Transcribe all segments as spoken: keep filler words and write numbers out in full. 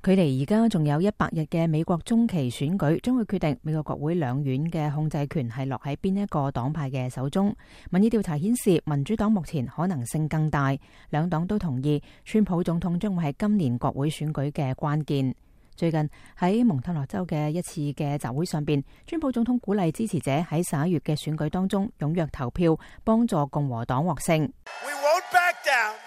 距離而家仲有一百日嘅美國中期選舉，將會決定美國國會兩院嘅控制權係落喺邊一個黨派嘅手中。民意調查顯示，民主黨目前可能性更大，兩黨都同意川普總統將會係今年國會選舉嘅關鍵。最近喺蒙特勒州嘅一次嘅集會上邊，川普總統鼓勵支持者喺十一月嘅選舉當中踴躍投票，幫助共和黨獲勝。 We won't back down.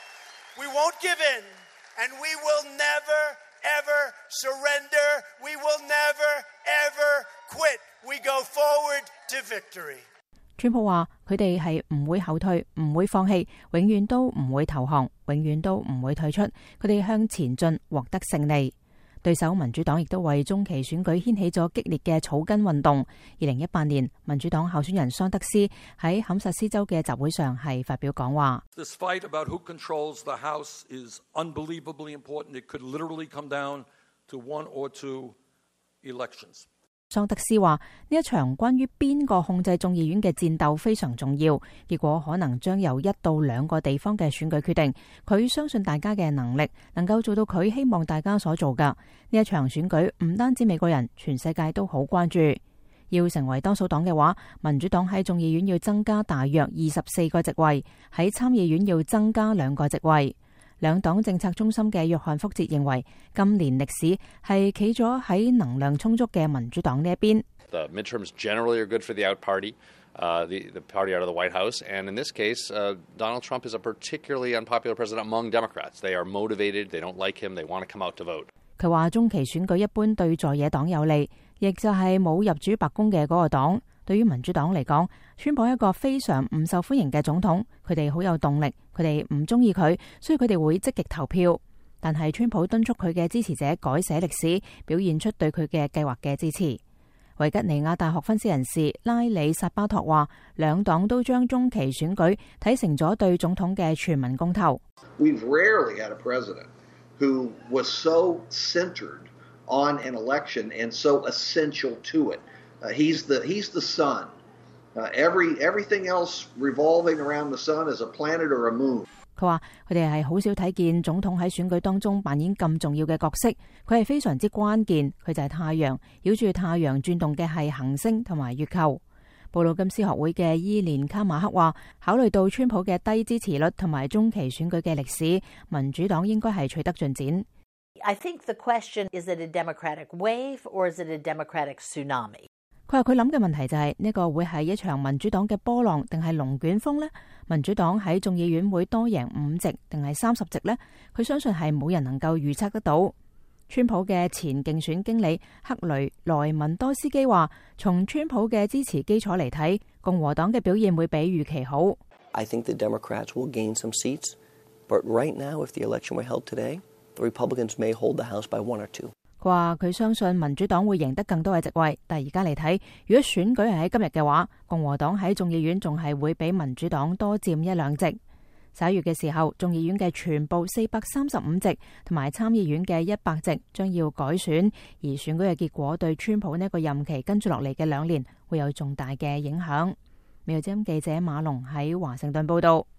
We won't give in. And we will never, ever surrender. We will never, ever quit. We go forward to victory. 川普話：佢哋係唔會後退，唔會放棄，永遠都唔會投降，永遠都唔會退出。佢哋向前進，獲得勝利。對手民主黨亦都為中期選舉掀起咗激烈嘅草根運動。二零一八年，民主黨候選人桑德斯喺堪薩斯州嘅集會上係發表講話。 This fight about who controls the House is unbelievably important. It could literally come down to one or two elections. 桑德斯話：呢一場關於邊個控制眾議院嘅戰鬥非常重要，結果可能將由一到兩個地方嘅選舉決定。佢相信大家嘅能力能夠做到佢希望大家所做㗎。呢一場選舉唔單止美國人，全世界都好關注。要成為多數黨嘅話，民主黨喺眾議院要增加大約二十四個席位，喺參議院要增加兩個席位。兩黨政策中心嘅約翰福哲認為，今年歷史係企咗喺能量充足嘅民主黨呢一邊。 The midterms generally are good for the out party, uh, the, the party out of the White House, and in this case, uh, Donald Trump is a particularly unpopular president among Democrats. They are motivated, they don't like him, they want to come out to vote. 佢話中期選舉一般對在野黨有利，亦就係冇入主白宮嘅嗰個黨。對於民主黨嚟講，川普係一個非常唔受歡迎嘅總統，佢哋好有動力，佢哋唔中意佢，所以佢哋會積極投票。但係川普敦促佢嘅支持者改寫歷史，表現出對佢嘅計劃嘅支持。維吉尼亞大學分析人士拉里薩巴托話，兩黨都將中期選舉睇成咗對總統嘅全民公投。 We've rarely had a president who was so centered on an election and so essential to it. Uh, he's the he's the sun. Uh, every everything else revolving around the sun is a planet or a moon. 佢話佢哋係好少睇見總統喺選舉當中扮演咁重要嘅角色，佢係非常之關鍵。佢就係太陽，繞住太陽轉動嘅係行星同埋月球。布魯金斯學會嘅伊蓮卡馬克話，考慮到川普嘅低支持率同埋中期選舉嘅歷史，民主黨應該係取得進展。 I think the question is it a Democratic wave or is it a Democratic tsunami? 佢話佢諗嘅問題就係呢個會係一場民主黨嘅波浪定係龍捲風呢？民主黨喺眾議院會多贏五席定係三十席呢？佢相信係冇人能夠預測得到。川普嘅前競選經理克雷萊文多斯基話，從川普嘅支持基礎嚟睇，共和黨嘅表現會比預期好。 I think the Democrats will gain some seats, but right now, if the election were held today, the Republicans may hold the House by one or two. 佢話佢相信民主黨會贏得更多嘅席位，但係而家嚟睇，如果選舉係喺今日嘅話，共和黨喺眾議院仲係會比民主黨多佔一兩席。十一月嘅時候，眾議院嘅全部四百三十五席同埋參議院嘅一百席將要改選，而選舉嘅結果對川普呢個任期跟住落嚟嘅兩年會有重大嘅影響。美國之音記者馬龍喺華盛頓報道。